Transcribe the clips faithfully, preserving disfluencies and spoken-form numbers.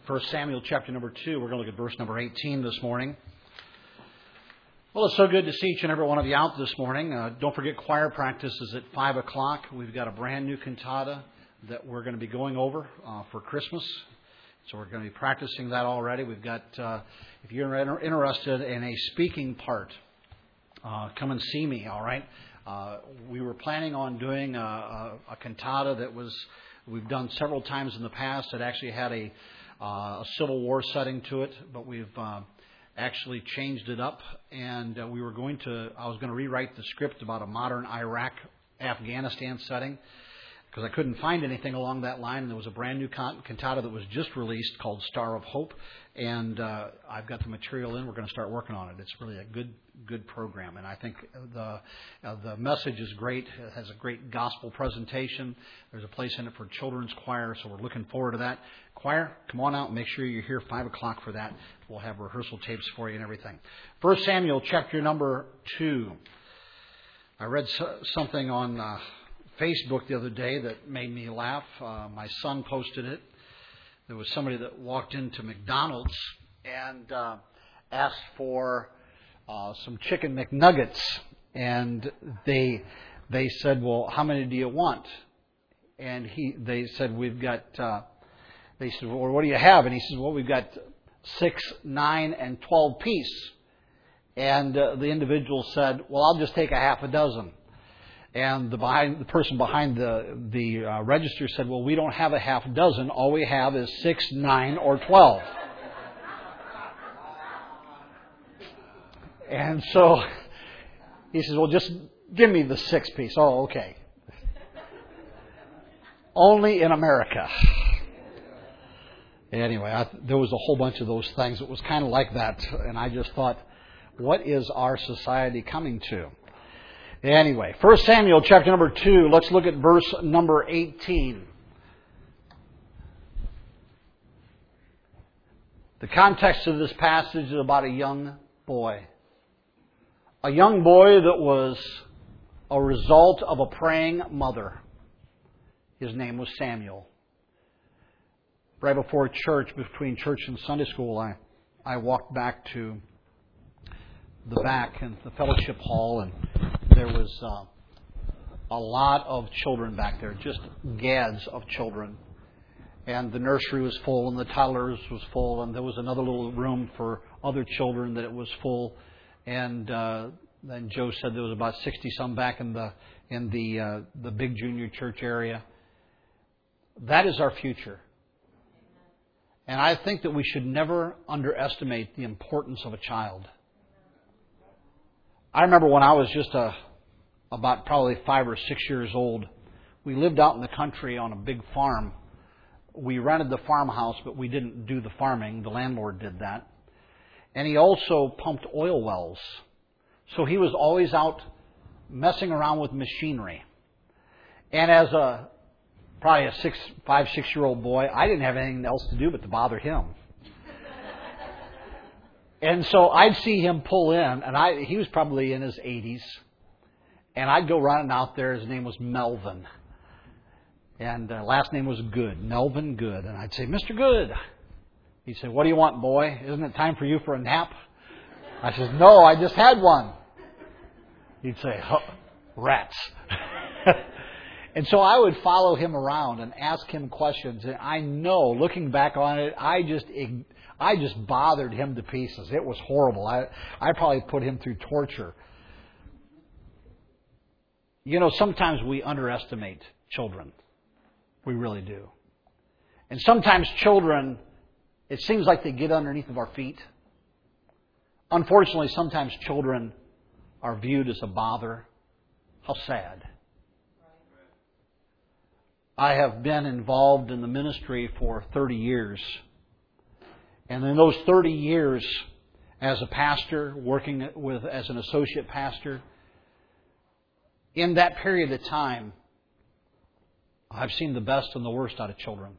First Samuel chapter number two. We're going to look at verse number eighteen this morning. Well, it's so good to see each and every one of you out this morning. Uh, don't forget choir practice is at five o'clock. We've got a brand new cantata that we're going to be going over uh, for Christmas. So we're going to be practicing that already. We've got, uh, if you're interested in a speaking part, uh, come and see me, all right? Uh, we were planning on doing a, a, a cantata that was, we've done several times in the past. It actually had a, uh, a Civil War setting to it, but we've uh, actually changed it up. And uh, we were going to, I was going to rewrite the script about a modern Iraq, Afghanistan setting, because I couldn't find anything along that line. And there was a brand new cantata that was just released called Star of Hope. And uh, I've got the material in. We're going to start working on it. It's really a good good program. And I think the uh, the message is great. It has a great gospel presentation. There's a place in it for children's choir, so we're looking forward to that. Choir, come on out and make sure you're here five o'clock for that. We'll have rehearsal tapes for you and everything. First Samuel chapter number two. I read so, something on Uh, Facebook the other day that made me laugh. Uh, my son posted it. There was somebody that walked into McDonald's and uh, asked for uh, some chicken McNuggets, and they they said, "Well, how many do you want?" And he they said, "We've got." Uh, they said, "Well, what do you have?" And he says, "Well, we've got six, nine, and twelve piece." And uh, the individual said, "Well, I'll just take a half a dozen." And the behind the person behind the the uh, register said, "Well, we don't have a half dozen. All we have is six, nine, or twelve." And so he says, "Well, just give me the six piece." Oh, okay. Only in America. Anyway, I, there was a whole bunch of those things. It was kind of like that, and I just thought, what is our society coming to? Anyway, First Samuel chapter number two, let's look at verse number eighteen. The context of this passage is about a young boy. A young boy that was a result of a praying mother. His name was Samuel. Right before church, between church and Sunday school, I, I walked back to the back in the fellowship hall, and there was uh, a lot of children back there, just gads of children. And the nursery was full, and the toddlers was full, and there was another little room for other children that it was full. And uh, then Joe said there was about sixty some back in the in the uh, the big junior church area. That is our future. And I think that we should never underestimate the importance of a child. I remember when I was just a, about probably five or six years old, we lived out in the country on a big farm. We rented the farmhouse, but we didn't do the farming. The landlord did that. And he also pumped oil wells. So he was always out messing around with machinery. And as a probably a six, five, six-year-old boy, I didn't have anything else to do but to bother him. And so I'd see him pull in, and I he was probably in his eighties, and I'd go running out there. His name was Melvin, and uh, last name was Good, Melvin Good. And I'd say, "Mister Good." He'd say, "What do you want, boy? Isn't it time for you for a nap?" I says, "No, I just had one." He'd say, huh, "Rats." And so I would follow him around and ask him questions. And I know, looking back on it, I just I just bothered him to pieces. It was horrible. I I probably put him through torture. You know, sometimes we underestimate children. We really do. And sometimes children, it seems like they get underneath of our feet. Unfortunately, sometimes children are viewed as a bother. How sad. I have been involved in the ministry for thirty years. And in those thirty years, as a pastor, working with as an associate pastor, in that period of time, I've seen the best and the worst out of children.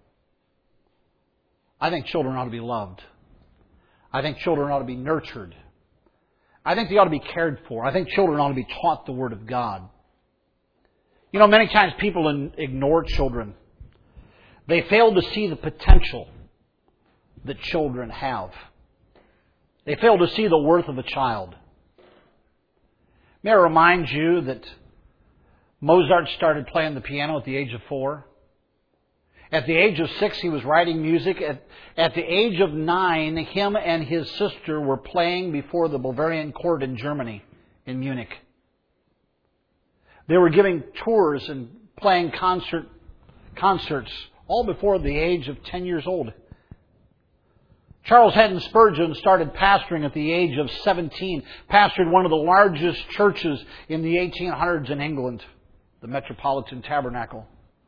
I think children ought to be loved. I think children ought to be nurtured. I think they ought to be cared for. I think children ought to be taught the Word of God. You know, many times people ignore children. They fail to see the potential that children have. They fail to see the worth of a child. May I remind you that Mozart started playing the piano at the age of four. At the age of six, he was writing music. At, at the age of nine, him and his sister were playing before the Bavarian court in Germany, in Munich. They were giving tours and playing concert concerts, all before the age of ten years old. Charles Haddon Spurgeon started pastoring at the age of seventeen, pastored one of the largest churches in the eighteen hundreds in England, the Metropolitan Tabernacle.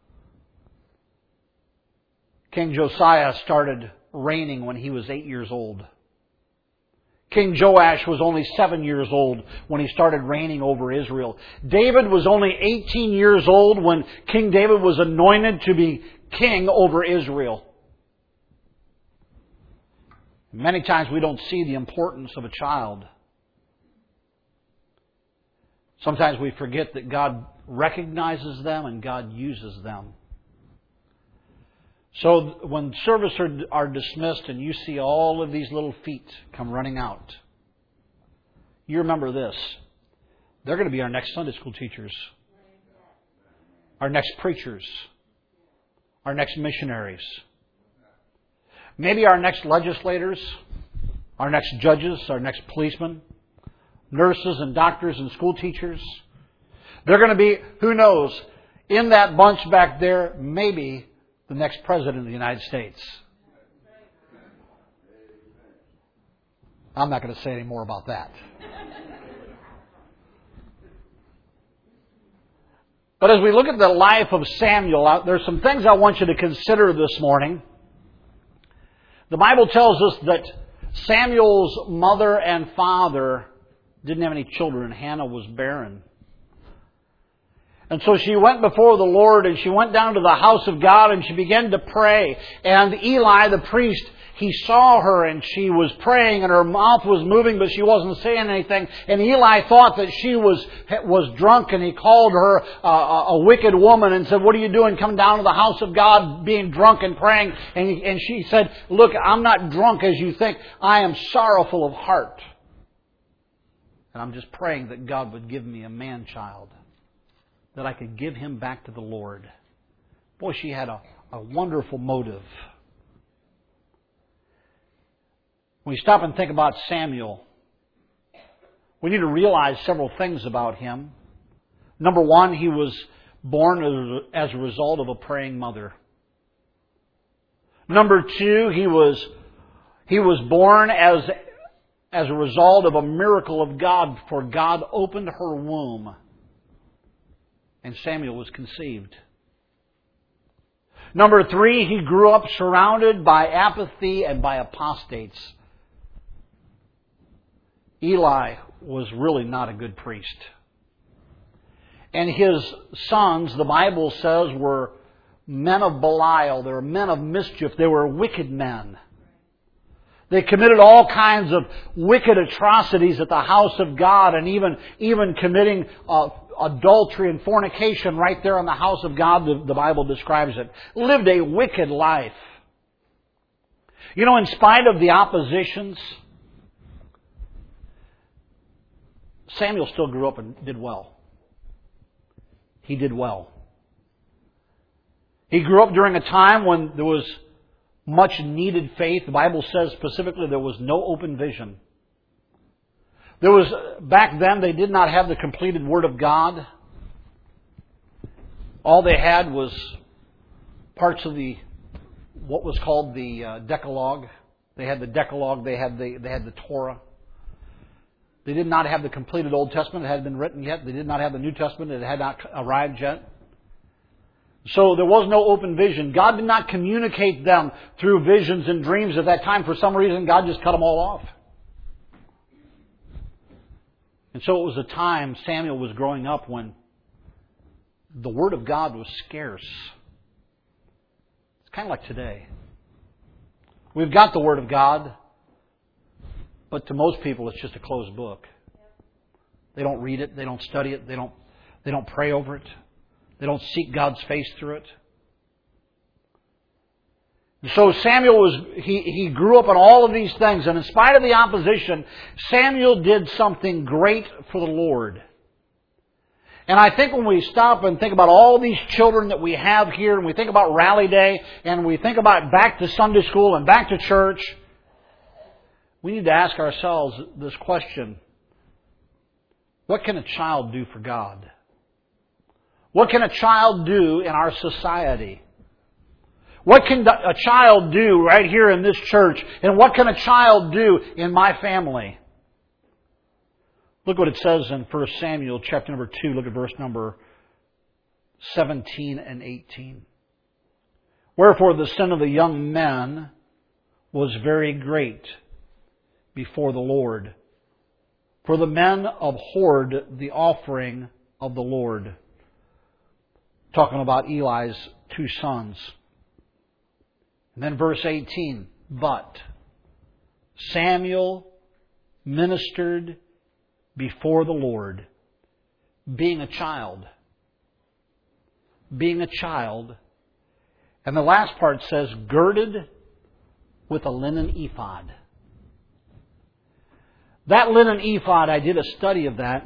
King Josiah started reigning when he was eight years old. King Joash was only seven years old when he started reigning over Israel. David was only eighteen years old when King David was anointed to be king over Israel. Many times we don't see the importance of a child. Sometimes we forget that God recognizes them and God uses them. So when services are, are dismissed and you see all of these little feet come running out, you remember this. They're going to be our next Sunday school teachers, our next preachers, our next missionaries, maybe our next legislators, our next judges, our next policemen, nurses and doctors and school teachers. They're going to be, who knows, in that bunch back there, maybe the next president of the United States. I'm not going to say any more about that. But as we look at the life of Samuel, there's some things I want you to consider this morning. The Bible tells us that Samuel's mother and father didn't have any children. Hannah was barren. And so she went before the Lord and she went down to the house of God and she began to pray. And Eli, the priest, he saw her and she was praying and her mouth was moving but she wasn't saying anything. And Eli thought that she was was drunk and he called her uh, a wicked woman and said, "What are you doing? Come down to the house of God being drunk and praying." And, he, and she said, "Look, I'm not drunk as you think. I am sorrowful of heart. And I'm just praying that God would give me a man-child, that I could give him back to the Lord." Boy, she had a, a wonderful motive. When we stop and think about Samuel, we need to realize several things about him. Number one, he was born as a result of a praying mother. Number two, he was he was born as as a result of a miracle of God, for God opened her womb and Samuel was conceived. Number three, he grew up surrounded by apathy and by apostates. Eli was really not a good priest. And his sons, the Bible says, were men of Belial. They were men of mischief. They were wicked men. They committed all kinds of wicked atrocities at the house of God, and even, even committing uh, adultery and fornication right there in the house of God, the, the Bible describes it. Lived a wicked life. You know, in spite of the oppositions, Samuel still grew up and did well. He did well. He grew up during a time when there was much needed faith. The Bible says specifically there was no open vision. There was, back then, they did not have the completed Word of God. All they had was parts of the, what was called the uh, Decalogue. They had the Decalogue, they had the, they had the Torah. They did not have the completed Old Testament. It hadn't been written yet. They did not have the New Testament. It had not arrived yet. So there was no open vision. God did not communicate them through visions and dreams at that time. For some reason, God just cut them all off. And so it was a time Samuel was growing up when the Word of God was scarce. It's kind of like today. We've got the Word of God, but to most people it's just a closed book. They don't read it, they don't study it, they don't they don't pray over it. They don't seek God's face through it. So Samuel was, he, he grew up on all of these things, and in spite of the opposition, Samuel did something great for the Lord. And I think when we stop and think about all these children that we have here, and we think about Rally Day, and we think about back to Sunday school and back to church, we need to ask ourselves this question: what can a child do for God? What can a child do in our society? What can a child do right here in this church? And what can a child do in my family? Look what it says in First Samuel chapter number two. Look at verse number seventeen and eighteen. Wherefore the sin of the young men was very great before the Lord. For the men abhorred the offering of the Lord. Talking about Eli's two sons. And then verse eighteen. But Samuel ministered before the Lord, being a child. Being a child. And the last part says, girded with a linen ephod. That linen ephod, I did a study of that.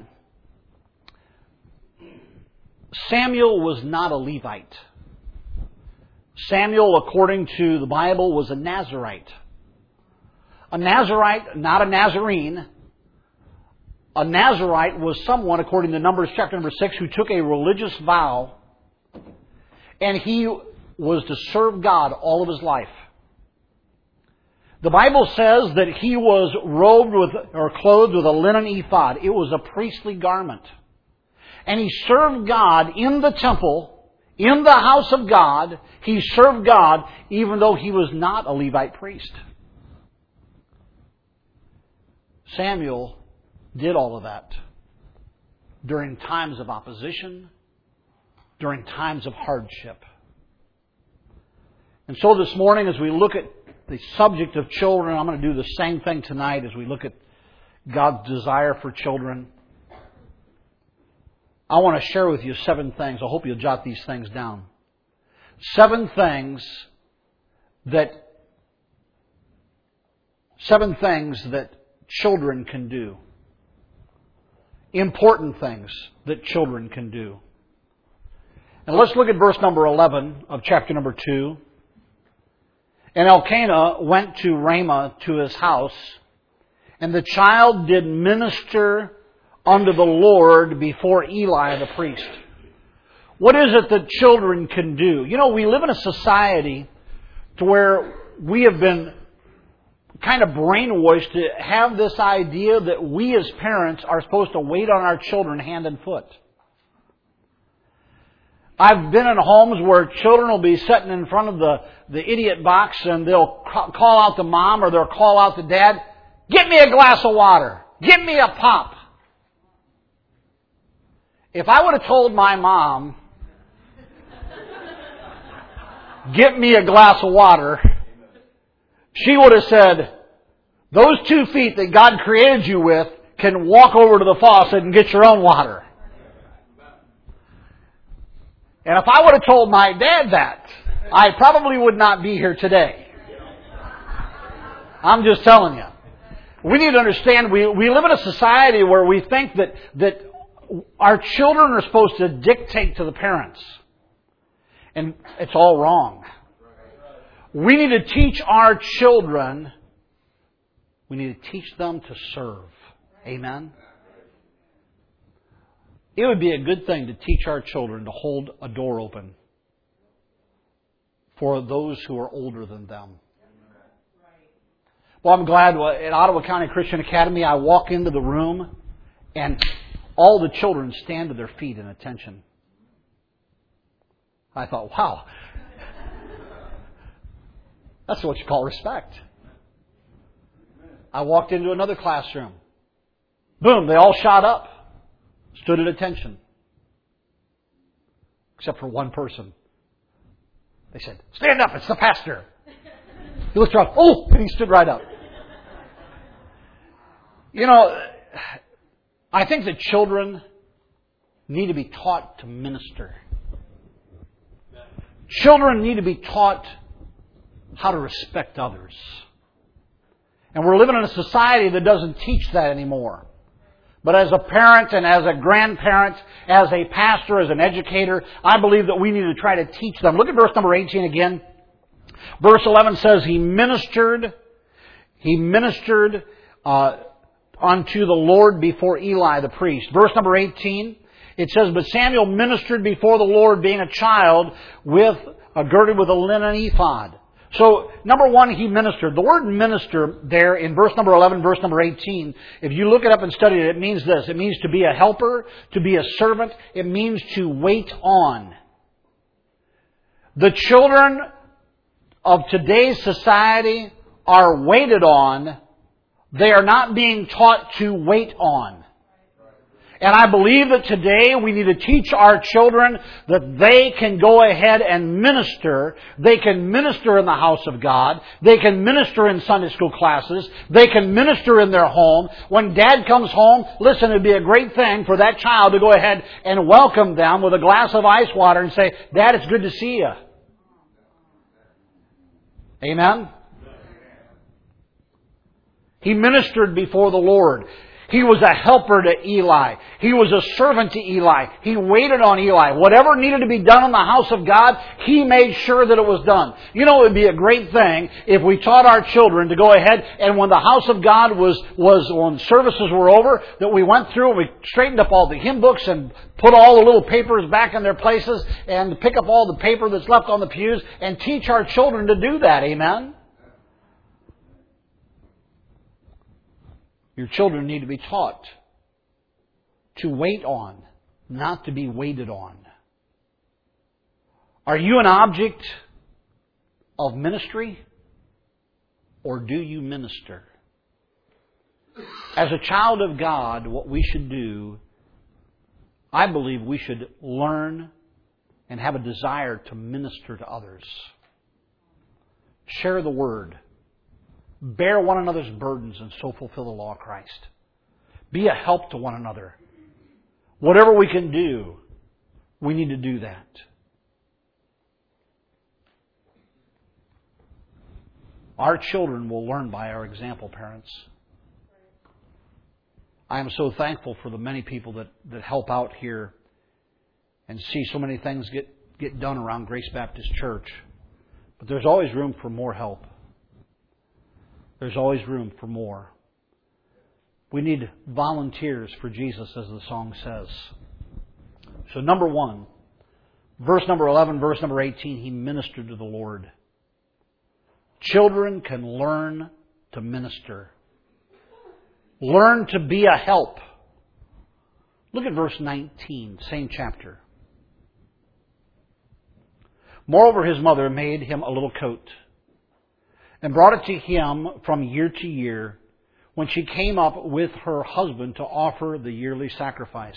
Samuel was not a Levite. Samuel, according to the Bible, was a Nazirite. A Nazirite, not a Nazarene. A Nazirite was someone, according to Numbers chapter number six, who took a religious vow, and he was to serve God all of his life. The Bible says that he was robed with, or clothed with a linen ephod. It was a priestly garment. And he served God in the temple, in the house of God. He served God even though he was not a Levite priest. Samuel did all of that during times of opposition, during times of hardship. And so this morning, as we look at the subject of children, I'm going to do the same thing tonight as we look at God's desire for children. I want to share with you seven things. I hope you'll jot these things down. Seven things that seven things that children can do. Important things that children can do. And let's look at verse number eleven of chapter number two. And Elkanah went to Ramah to his house, and the child did minister unto the Lord before Eli the priest. What is it that children can do? You know, we live in a society to where we have been kind of brainwashed to have this idea that we as parents are supposed to wait on our children hand and foot. I've been in homes where children will be sitting in front of the, the idiot box and they'll call out to mom or they'll call out to dad, "Get me a glass of water. Get me a pop." If I would have told my mom, "Get me a glass of water," she would have said, "Those two feet that God created you with can walk over to the faucet and get your own water." And if I would have told my dad that, I probably would not be here today. I'm just telling you. We need to understand, we, we live in a society where we think that, that our children are supposed to dictate to the parents. And it's all wrong. We need to teach our children, we need to teach them to serve. Amen? It would be a good thing to teach our children to hold a door open for those who are older than them. Well, I'm glad at Ottawa County Christian Academy, I walk into the room and all the children stand to their feet in attention. I thought, wow, that's what you call respect. I walked into another classroom. Boom, they all shot up. Stood at attention. Except for one person. They said, "Stand up, it's the pastor." He looked around, oh, and he stood right up. You know, I think that children need to be taught to minister. Children need to be taught how to respect others. And we're living in a society that doesn't teach that anymore. But as a parent and as a grandparent, as a pastor, as an educator, I believe that we need to try to teach them. Look at verse number eighteen again. Verse eleven says, He ministered, He ministered uh, unto the Lord before Eli the priest. Verse number eighteen, it says, But Samuel ministered before the Lord being a child with uh, girded with a linen ephod. So, number one, he ministered. The word minister there in verse number eleven, verse number eighteen, if you look it up and study it, it means this. It means to be a helper, to be a servant. It means to wait on. The children of today's society are waited on. They are not being taught to wait on. And I believe that today we need to teach our children that they can go ahead and minister. They can minister in the house of God. They can minister in Sunday school classes. They can minister in their home. When Dad comes home, listen, it would be a great thing for that child to go ahead and welcome them with a glass of ice water and say, Dad, it's good to see you. Amen? He ministered before the Lord. He was a helper to Eli. He was a servant to Eli. He waited on Eli. Whatever needed to be done in the house of God, he made sure that it was done. You know, it would be a great thing if we taught our children to go ahead and when the house of God was, was when services were over, that we went through and we straightened up all the hymn books and put all the little papers back in their places and pick up all the paper that's left on the pews and teach our children to do that. Amen? Your children need to be taught to wait on, not to be waited on. Are you an object of ministry, or do you minister? As a child of God, what we should do, I believe we should learn and have a desire to minister to others. Share the Word. Bear one another's burdens and so fulfill the law of Christ. Be a help to one another. Whatever we can do, we need to do that. Our children will learn by our example, parents. I am so thankful for the many people that, that help out here and see so many things get, get done around Grace Baptist Church. But there's always room for more help. There's always room for more. We need volunteers for Jesus, as the song says. So number one, verse number eleven, verse number eighteen, he ministered to the Lord. Children can learn to minister. Learn to be a help. Look at verse nineteen, same chapter. Moreover, his mother made him a little coat and brought it to him from year to year when she came up with her husband to offer the yearly sacrifice.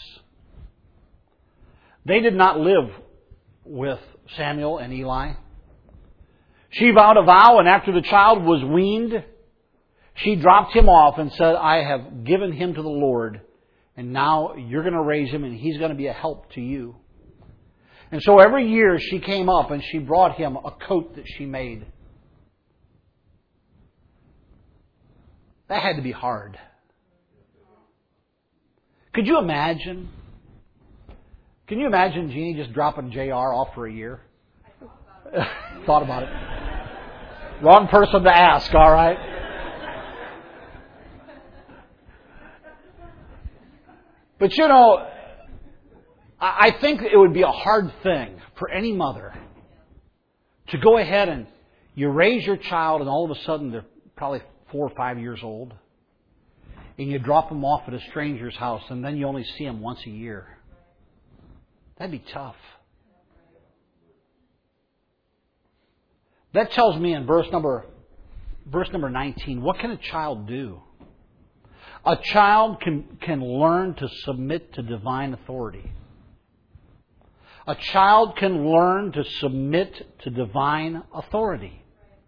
They did not live with Samuel and Eli. She vowed a vow, and after the child was weaned, she dropped him off and said, I have given him to the Lord, and now you're going to raise him, and he's going to be a help to you. And so every year she came up and she brought him a coat that she made. That had to be hard. Could you imagine? Can you imagine Jeannie just dropping J R off for a year? Thought about it. Wrong person to ask, all right? But you know, I think it would be a hard thing for any mother to go ahead and you raise your child and all of a sudden they're probably four or five years old, and you drop them off at a stranger's house, and then you only see them once a year. That'd be tough. That tells me in verse number, verse number nineteen, what can a child do? A child can, can learn to submit to divine authority. A child can learn to submit to divine authority.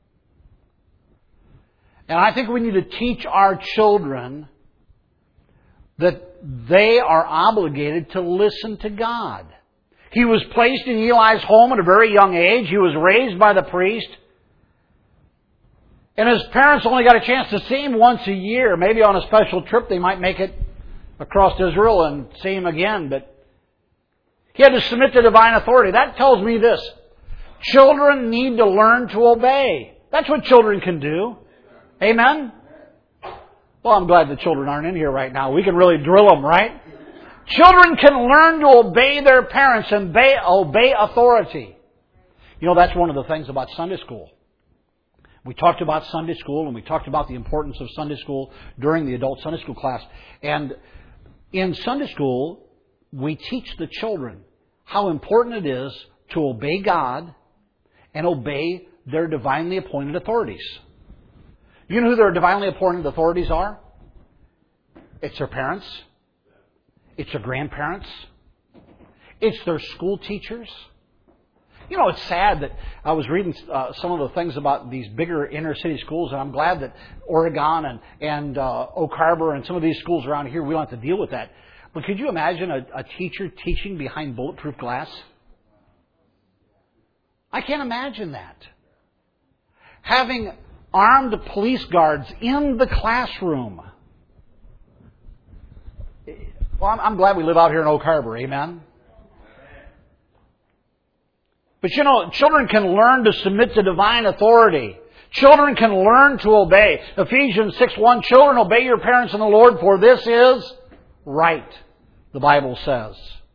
And I think we need to teach our children that they are obligated to listen to God. He was placed in Eli's home at a very young age. He was raised by the priest. And his parents only got a chance to see him once a year. Maybe on a special trip they might make it across Israel and see him again. But he had to submit to divine authority. That tells me this. Children need to learn to obey. That's what children can do. Amen? Well, I'm glad the children aren't in here right now. We can really drill them, right? Children can learn to obey their parents and obey, obey authority. You know, that's one of the things about Sunday school. We talked about Sunday school and we talked about the importance of Sunday school during the adult Sunday school class. And in Sunday school, we teach the children how important it is to obey God and obey their divinely appointed authorities. You know who their divinely appointed authorities are? It's their parents. It's their grandparents. It's their school teachers. You know, it's sad that I was reading uh, some of the things about these bigger inner city schools, and I'm glad that Oregon and, and uh, Oak Harbor and some of these schools around here, we don't have to deal with that. But could you imagine a, a teacher teaching behind bulletproof glass? I can't imagine that. Having armed police guards in the classroom. Well, I'm, I'm glad we live out here in Oak Harbor, amen? But you know, children can learn to submit to divine authority. Children can learn to obey. Ephesians six one, children, obey your parents in the Lord, for this is right, the Bible says.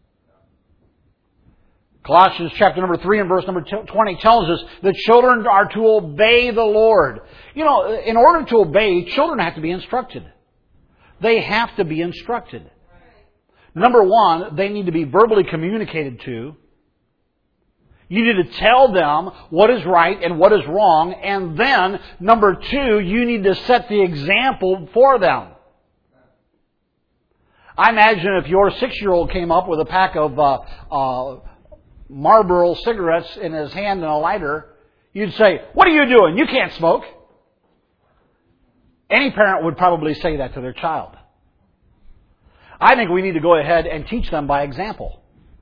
Colossians chapter number three and verse number twenty tells us that children are to obey the Lord. You know, in order to obey, children have to be instructed. They have to be instructed. Number one, they need to be verbally communicated to. You need to tell them what is right and what is wrong. And then, number two, you need to set the example for them. I imagine if your six-year-old came up with a pack of uh, uh, Marlboro cigarettes in his hand and a lighter, you'd say, "What are you doing? You can't smoke." Any parent would probably say that to their child. I think we need to go ahead and teach them by example.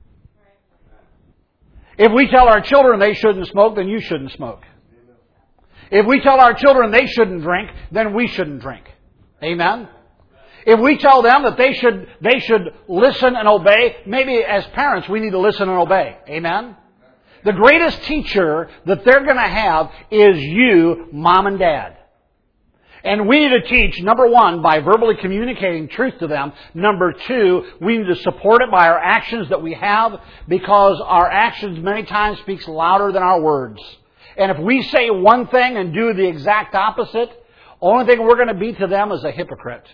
If we tell our children they shouldn't smoke, then you shouldn't smoke. If we tell our children they shouldn't drink, then we shouldn't drink. Amen? If we tell them that they should they should listen and obey, maybe as parents we need to listen and obey. Amen? The greatest teacher that they're going to have is you, mom and dad. And we need to teach, number one, by verbally communicating truth to them. Number two, we need to support it by our actions that we have, because our actions many times speaks louder than our words. And if we say one thing and do the exact opposite, only thing we're going to be to them is a hypocrite.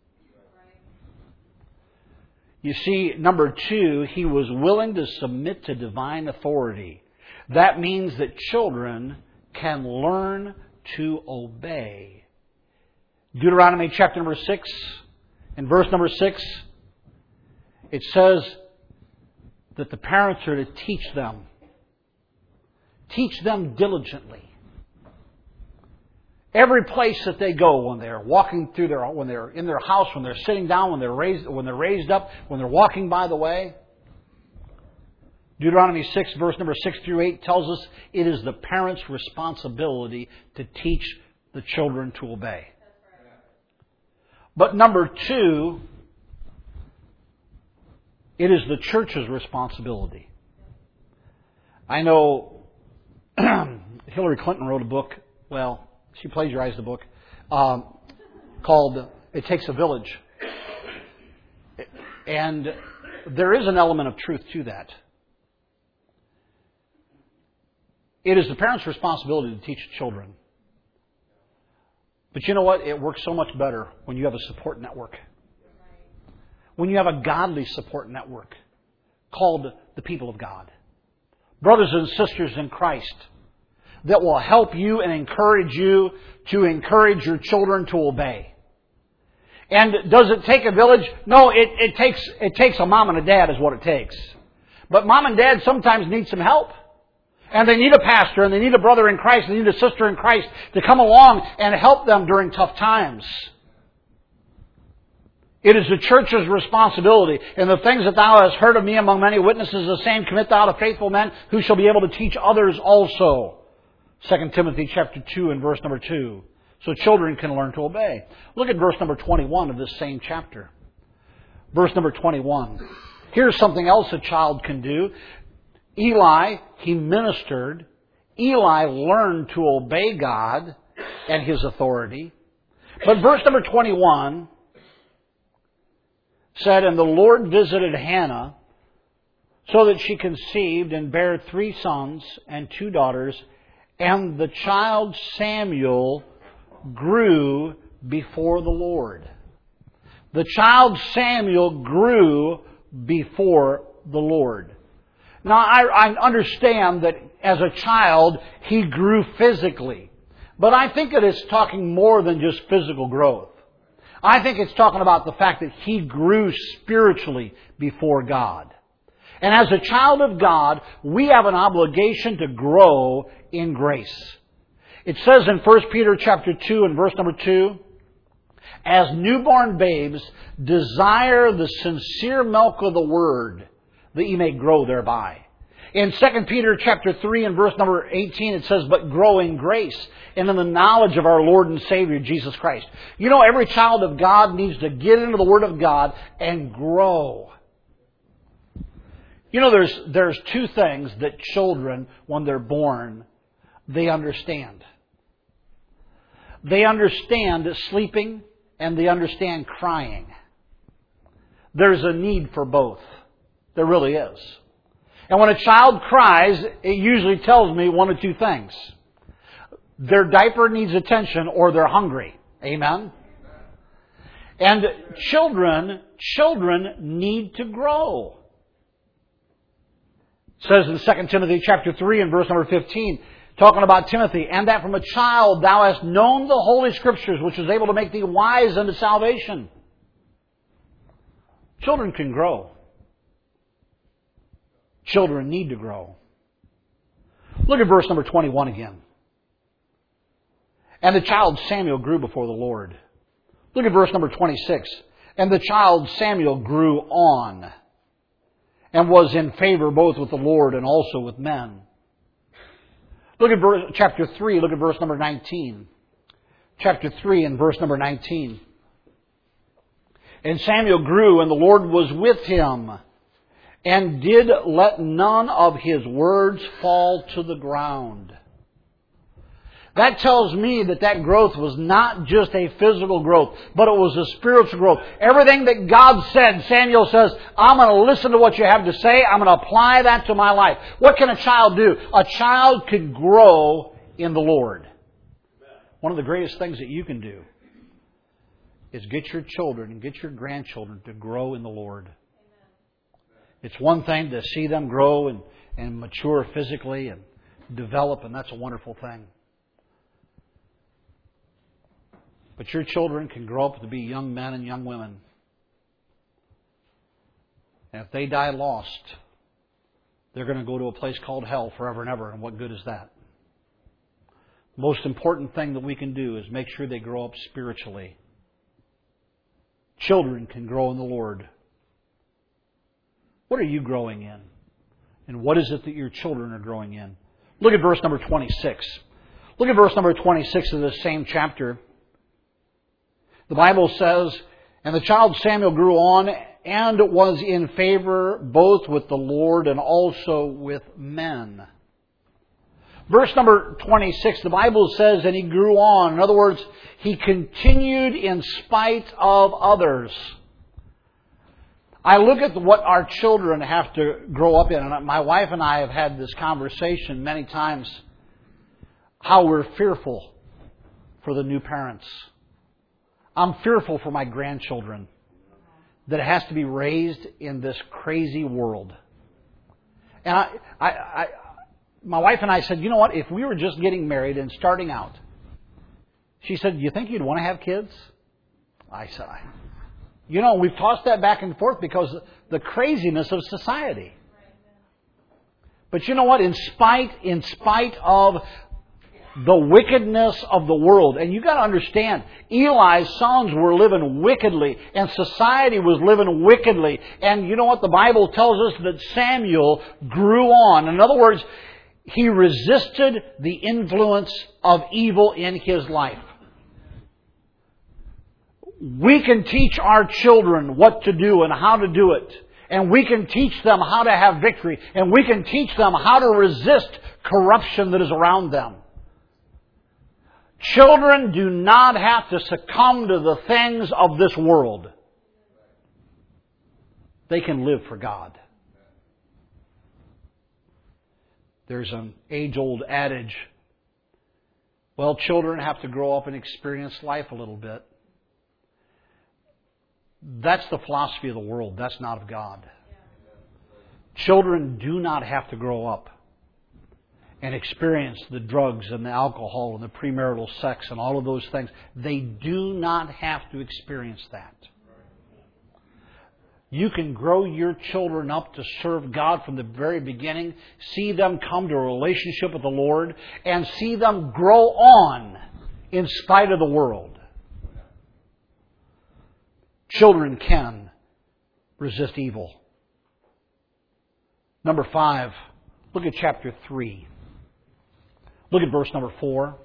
You see, number two, he was willing to submit to divine authority. That means that children can learn to obey. Deuteronomy chapter number six and verse number six, it says that the parents are to teach them. Teach them diligently. Every place that they go, when they're walking through their, when they're in their house, when they're sitting down, when they're raised, when they're raised up, when they're walking by the way. Deuteronomy six, verse number six through eight tells us it is the parents' responsibility to teach the children to obey. But number two, it is the church's responsibility. I know Hillary Clinton wrote a book, well, she plagiarized a book, um, called It Takes a Village. And there is an element of truth to that. It is the parents' responsibility to teach children. But you know what? It works so much better when you have a support network. When you have a godly support network called the people of God. Brothers and sisters in Christ that will help you and encourage you to encourage your children to obey. And does it take a village? No, it, it takes it takes a mom and a dad is what it takes. But mom and dad sometimes need some help. And they need a pastor, and they need a brother in Christ, and they need a sister in Christ to come along and help them during tough times. It is the church's responsibility. And the things that thou hast heard of me among many witnesses, the same commit thou to faithful men who shall be able to teach others also. Second Timothy chapter two and verse number two. So children can learn to obey. Look at verse number twenty-one of this same chapter. Verse number twenty-one. Here's something else a child can do. Eli, he ministered. Eli learned to obey God and His authority. But verse number twenty-one said, "And the Lord visited Hannah, so that she conceived and bare three sons and two daughters, and the child Samuel grew before the Lord." The child Samuel grew before the Lord. Now, I, I understand that as a child, he grew physically. But I think it is talking more than just physical growth. I think it's talking about the fact that he grew spiritually before God. And as a child of God, we have an obligation to grow in grace. It says in First Peter chapter two and verse number two, "As newborn babes, desire the sincere milk of the Word, that ye may grow thereby." In Second Peter chapter three and verse number eighteen, it says, "But grow in grace and in the knowledge of our Lord and Savior, Jesus Christ." You know, every child of God needs to get into the Word of God and grow. You know, there's, there's two things that children, when they're born, they understand. They understand sleeping and they understand crying. There's a need for both. There really is. And when a child cries, it usually tells me one of two things. Their diaper needs attention or they're hungry. Amen? And children, children need to grow. It says in Second Timothy chapter three and verse number fifteen, talking about Timothy, "And that from a child thou hast known the Holy Scriptures, which is able to make thee wise unto salvation." Children can grow. Children need to grow. Look at verse number twenty-one again. "And the child Samuel grew before the Lord." Look at verse number twenty-six. "And the child Samuel grew on, and was in favor both with the Lord and also with men." Look at verse, chapter three, look at verse number nineteen. Chapter three and verse number nineteen. "And Samuel grew, and the Lord was with him, and did let none of his words fall to the ground." That tells me that that growth was not just a physical growth, but it was a spiritual growth. Everything that God said, Samuel says, I'm going to listen to what you have to say. I'm going to apply that to my life. What can a child do? A child can grow in the Lord. One of the greatest things that you can do is get your children and get your grandchildren to grow in the Lord. It's one thing to see them grow and, and mature physically and develop, and that's a wonderful thing. But your children can grow up to be young men and young women. And if they die lost, they're going to go to a place called hell forever and ever. And what good is that? The most important thing that we can do is make sure they grow up spiritually. Children can grow in the Lord. What are you growing in? And what is it that your children are growing in? Look at verse number twenty-six. Look at verse number twenty-six of this same chapter. The Bible says, "And the child Samuel grew on and was in favor both with the Lord and also with men." Verse number twenty-six, the Bible says, "And he grew on." In other words, he continued in spite of others. I look at what our children have to grow up in, and my wife and I have had this conversation many times, how we're fearful for the new parents. I'm fearful for my grandchildren that it has to be raised in this crazy world. And I, I, I, my wife and I said, you know what, if we were just getting married and starting out, she said, you think you'd want to have kids? I said, you know, we've tossed that back and forth because of the craziness of society. But you know what, in spite, in spite of the wickedness of the world. And you got to understand, Eli's sons were living wickedly, and society was living wickedly. And you know what? The Bible tells us that Samuel grew on. In other words, he resisted the influence of evil in his life. We can teach our children what to do and how to do it. And we can teach them how to have victory. And we can teach them how to resist corruption that is around them. Children do not have to succumb to the things of this world. They can live for God. There's an age-old adage, well, children have to grow up and experience life a little bit. That's the philosophy of the world. That's not of God. Children do not have to grow up and experience the drugs and the alcohol and the premarital sex and all of those things. They do not have to experience that. You can grow your children up to serve God from the very beginning, see them come to a relationship with the Lord, and see them grow on in spite of the world. Children can resist evil. Number five, look at chapter three. Look at verse number four.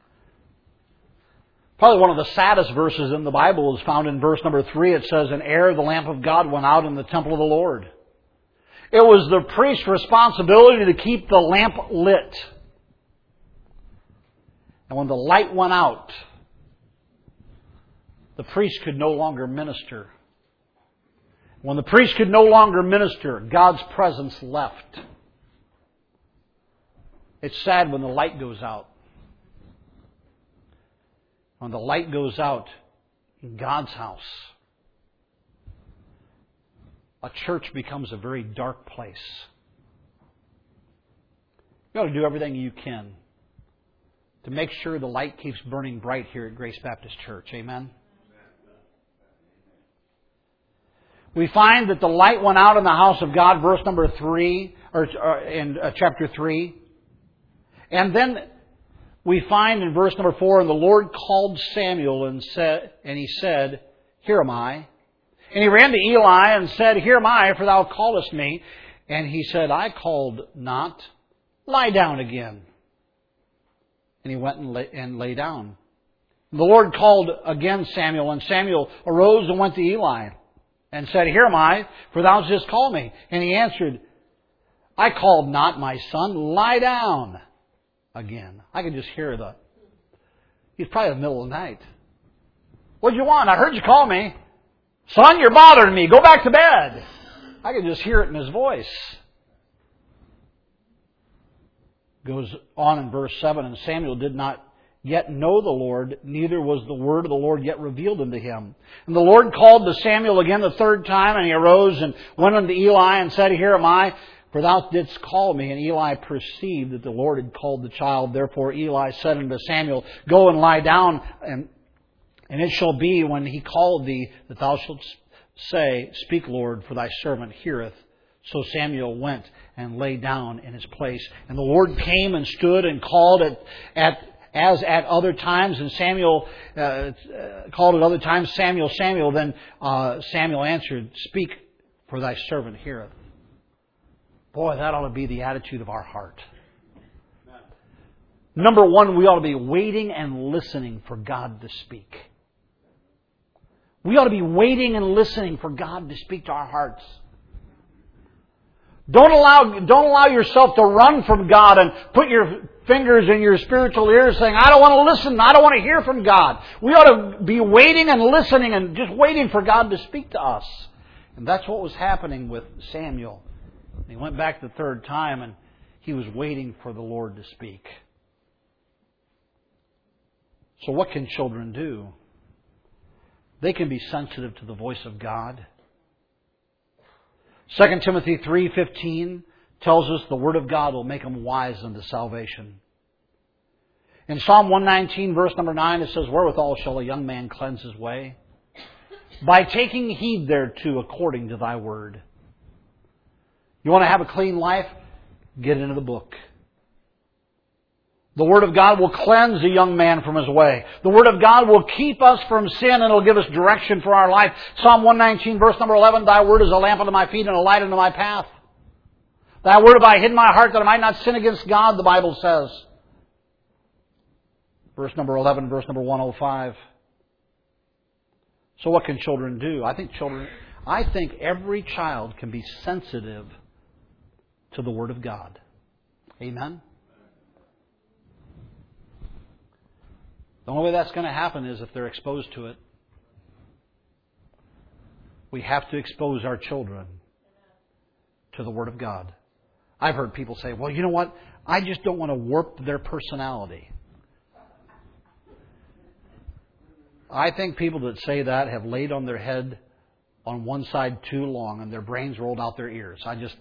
Probably one of the saddest verses in the Bible is found in verse number three. It says, "And ere the lamp of God went out in the temple of the Lord." It was the priest's responsibility to keep the lamp lit. And when the light went out, the priest could no longer minister. When the priest could no longer minister, God's presence left. It's sad when the light goes out. When the light goes out in God's house, a church becomes a very dark place. You ought to do everything you can to make sure the light keeps burning bright here at Grace Baptist Church. Amen? We find that the light went out in the house of God, verse number three, or, or in uh, chapter three. And then we find in verse number four, "And the Lord called Samuel and said, and he said, Here am I. And he ran to Eli and said, Here am I, for thou callest me. And he said, I called not. Lie down again. And he went and lay, and lay down. And the Lord called again Samuel, and Samuel arose and went to Eli and said, Here am I, for thou hast called me. And he answered, I called not, my son. Lie down again. I could just hear the... He's probably in the middle of the night. What do you want? I heard you call me. Son, you're bothering me. Go back to bed. I could just hear it in his voice. Goes on in verse seven, "And Samuel did not yet know the Lord, neither was the word of the Lord yet revealed unto him. And the Lord called to Samuel again the third time, and he arose and went unto Eli and said, Here am I, for thou didst call me. And Eli perceived that the Lord had called the child. Therefore Eli said unto Samuel, Go and lie down, and and it shall be when he called thee that thou shalt say, Speak, Lord, for thy servant heareth. So Samuel went and lay down in his place. And the Lord came and stood and called at, at as at other times. And Samuel uh, uh, called at other times, Samuel, Samuel. Then uh, Samuel answered, Speak, for thy servant heareth. Boy, that ought to be the attitude of our heart. Number one, we ought to be waiting and listening for God to speak. We ought to be waiting and listening for God to speak to our hearts. Don't allow, don't allow yourself to run from God and put your fingers in your spiritual ears saying, I don't want to listen, I don't want to hear from God. We ought to be waiting and listening and just waiting for God to speak to us. And that's what was happening with Samuel. He went back the third time and he was waiting for the Lord to speak. So what can children do? They can be sensitive to the voice of God. Second Timothy three fifteen tells us the Word of God will make them wise unto salvation. In Psalm one nineteen, verse number nine, it says, Wherewithal shall a young man cleanse his way? By taking heed thereto according to thy word. You want to have a clean life? Get into the book. The Word of God will cleanse a young man from his way. The Word of God will keep us from sin and it'll give us direction for our life. Psalm one nineteen, verse number eleven, Thy Word is a lamp unto my feet and a light unto my path. Thy Word have I hid in my heart that I might not sin against God, the Bible says. Verse number eleven, verse number one oh five. So what can children do? I think children, I think every child can be sensitive to the Word of God. Amen? The only way that's going to happen is if they're exposed to it. We have to expose our children to the Word of God. I've heard people say, well, you know what? I just don't want to warp their personality. I think people that say that have laid on their head on one side too long and their brains rolled out their ears. I just...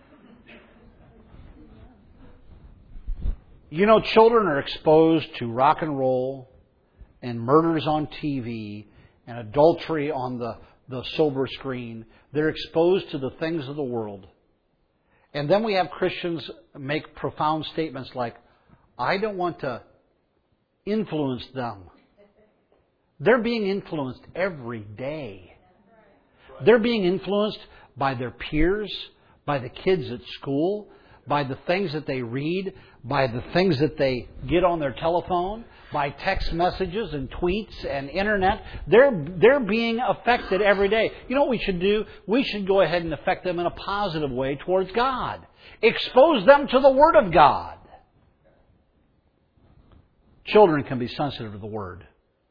You know, children are exposed to rock and roll and murders on T V and adultery on the, the silver screen. They're exposed to the things of the world. And then we have Christians make profound statements like, I don't want to influence them. They're being influenced every day. They're being influenced by their peers, by the kids at school, by the things that they read, by the things that they get on their telephone, by text messages and tweets and internet. They're, they're being affected every day. You know what we should do? We should go ahead and affect them in a positive way towards God. Expose them to the Word of God. Children can be sensitive to the Word.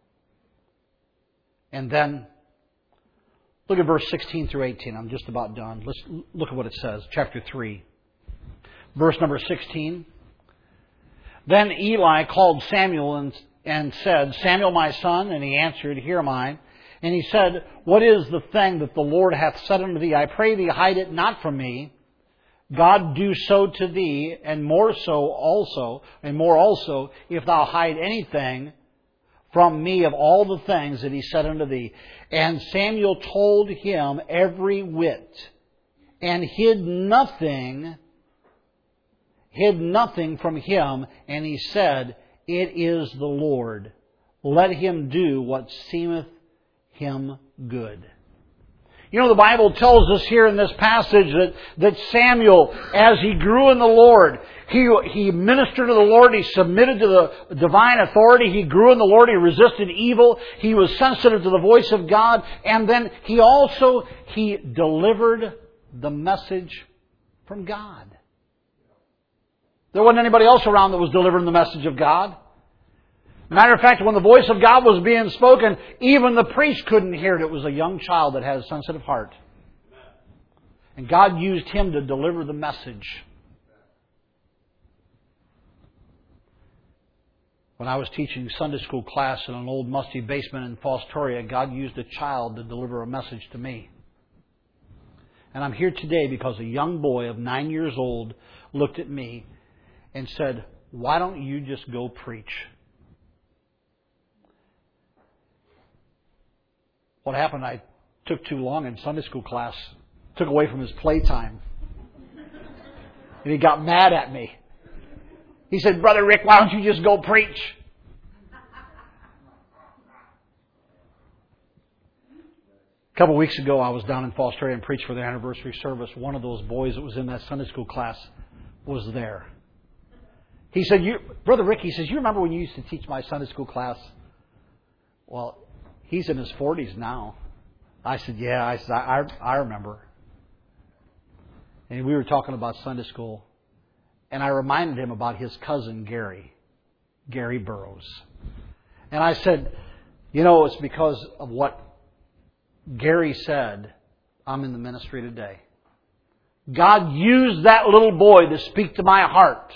And then, look at verse sixteen through eighteen. I'm just about done. Let's look at what it says. Chapter three. Verse number sixteen. Then Eli called Samuel and, and said, Samuel, my son. And he answered, Here am I. And he said, What is the thing that the Lord hath said unto thee? I pray thee, hide it not from me. God do so to thee, and more so also, and more also, if thou hide anything from me of all the things that he said unto thee. And Samuel told him every whit, and hid nothing, hid nothing from him, and he said, It is the Lord. Let him do what seemeth him good. You know, the Bible tells us here in this passage that, that Samuel, as he grew in the Lord, he, he ministered to the Lord, he submitted to the divine authority, he grew in the Lord, he resisted evil, he was sensitive to the voice of God, and then he also, he delivered the message from God. There wasn't anybody else around that was delivering the message of God. Matter of fact, when the voice of God was being spoken, even the priest couldn't hear it. It was a young child that had a sensitive heart. And God used him to deliver the message. When I was teaching Sunday school class in an old musty basement in Fostoria, God used a child to deliver a message to me. And I'm here today because a young boy of nine years old looked at me and said, Why don't you just go preach? What happened, I took too long in Sunday school class, took away from his playtime. And he got mad at me. He said, Brother Rick, why don't you just go preach? A couple of weeks ago, I was down in Fostoria and preached for their anniversary service. One of those boys that was in that Sunday school class was there. He said, you, Brother Rick, he says, you remember when you used to teach my Sunday school class? Well, he's in his forties now. I said, yeah, I, said, I, I remember. And we were talking about Sunday school. And I reminded him about his cousin, Gary, Gary Burroughs. And I said, you know, it's because of what Gary said, I'm in the ministry today. God used that little boy to speak to my heart.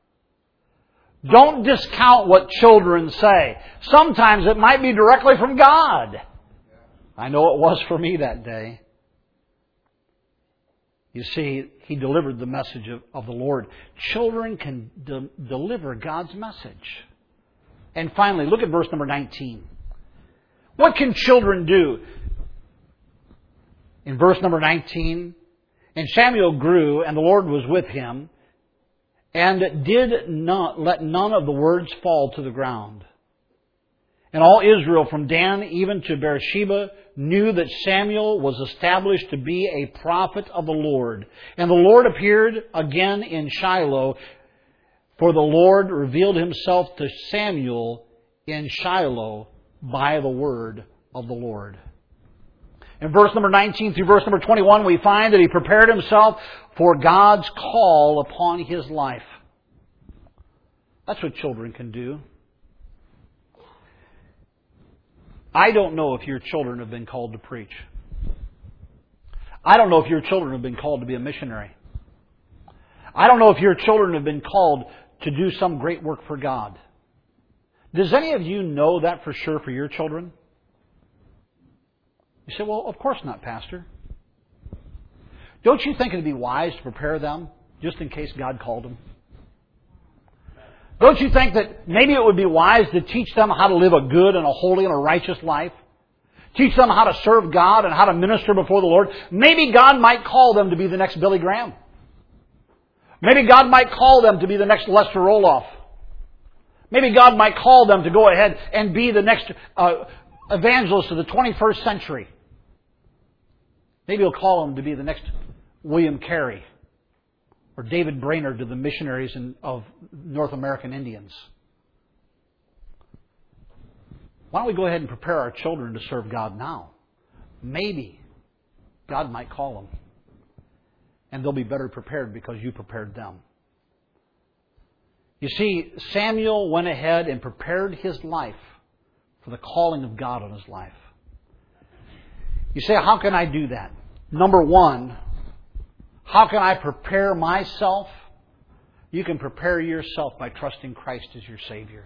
Don't discount what children say. Sometimes it might be directly from God. I know it was for me that day. You see, he delivered the message of, of the Lord. Children can de- deliver God's message. And finally, look at verse number nineteen. What can children do? In verse number nineteen, and Samuel grew, and the Lord was with him, and did not let none of the words fall to the ground. And all Israel from Dan even to Beersheba knew that Samuel was established to be a prophet of the Lord. And the Lord appeared again in Shiloh, for the Lord revealed himself to Samuel in Shiloh by the word of the Lord. In verse number nineteen through verse number twenty-one, we find that he prepared himself for God's call upon his life. That's what children can do. I don't know if your children have been called to preach. I don't know if your children have been called to be a missionary. I don't know if your children have been called to do some great work for God. Does any of you know that for sure for your children? You say, well, of course not, Pastor. Don't you think it would be wise to prepare them just in case God called them? Don't you think that maybe it would be wise to teach them how to live a good and a holy and a righteous life? Teach them how to serve God and how to minister before the Lord? Maybe God might call them to be the next Billy Graham. Maybe God might call them to be the next Lester Roloff. Maybe God might call them to go ahead and be the next uh, evangelist of the twenty-first century. Maybe He'll call them to be the next William Carey or David Brainerd to the missionaries in, of North American Indians. Why don't we go ahead and prepare our children to serve God now? Maybe God might call them. And they'll be better prepared because you prepared them. You see, Samuel went ahead and prepared his life for the calling of God on his life. You say, how can I do that? Number one, how can I prepare myself? You can prepare yourself by trusting Christ as your Savior.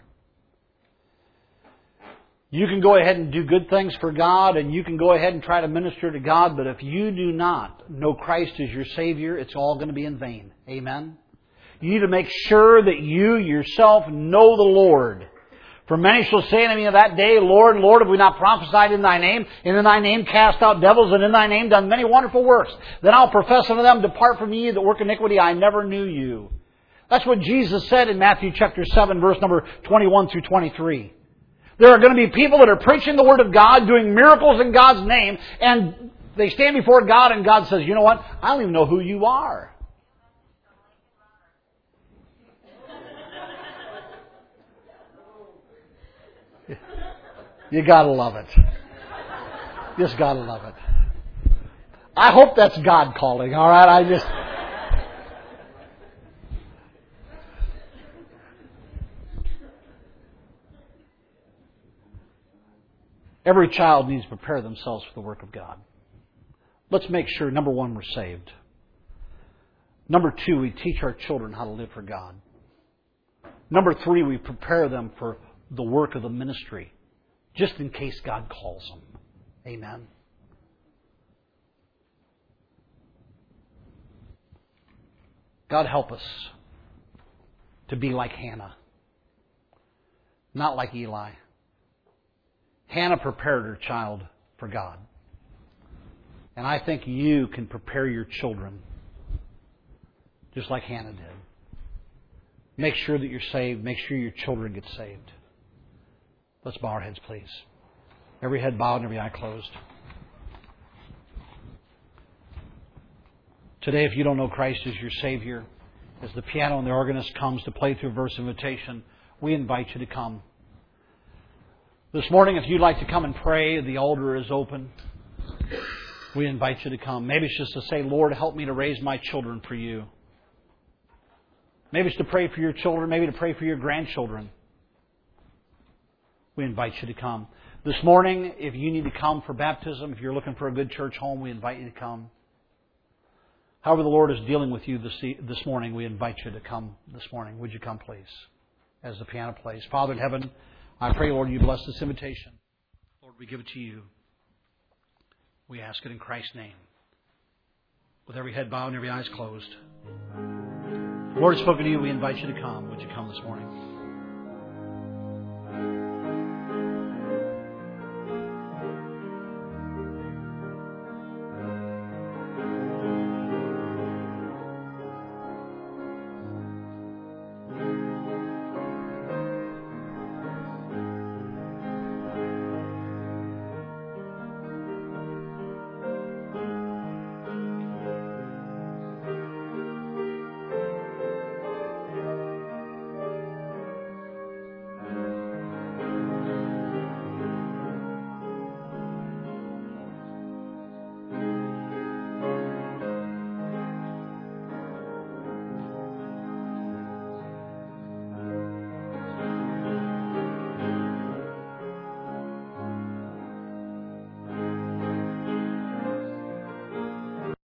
You can go ahead and do good things for God, and you can go ahead and try to minister to God, but if you do not know Christ as your Savior, it's all going to be in vain. Amen? You need to make sure that you yourself know the Lord. For many shall say unto me of that day, Lord, Lord, have we not prophesied in Thy name, and in Thy name cast out devils, and in Thy name done many wonderful works? Then I'll profess unto them, depart from me, that work iniquity, I never knew you. That's what Jesus said in Matthew chapter seven, verse number twenty-one through twenty-three. There are going to be people that are preaching the Word of God, doing miracles in God's name, and they stand before God and God says, you know what? I don't even know who you are. You gotta love it. Just gotta love it. I hope that's God calling, all right? I just... Every child needs to prepare themselves for the work of God. Let's make sure, number one, we're saved. Number two, we teach our children how to live for God. Number three, we prepare them for the work of the ministry, just in case God calls them. Amen. God help us to be like Hannah, not like Eli. Hannah prepared her child for God. And I think you can prepare your children just like Hannah did. Make sure that you're saved. Make sure your children get saved. Let's bow our heads, please. Every head bowed and every eye closed. Today, if you don't know Christ as your Savior, as the piano and the organist comes to play through a verse of invitation, we invite you to come. This morning, if you'd like to come and pray, the altar is open. We invite you to come. Maybe it's just to say, Lord, help me to raise my children for you. Maybe it's to pray for your children. Maybe to pray for your grandchildren. We invite you to come. This morning, if you need to come for baptism, if you're looking for a good church home, we invite you to come. However the Lord is dealing with you this, this morning, we invite you to come this morning. Would you come, please, as the piano plays. Father in heaven, I pray, Lord, you bless this invitation. Lord, we give it to you. We ask it in Christ's name. With every head bowed and every eyes closed. The Lord has spoken to you. We invite you to come. Would you come this morning?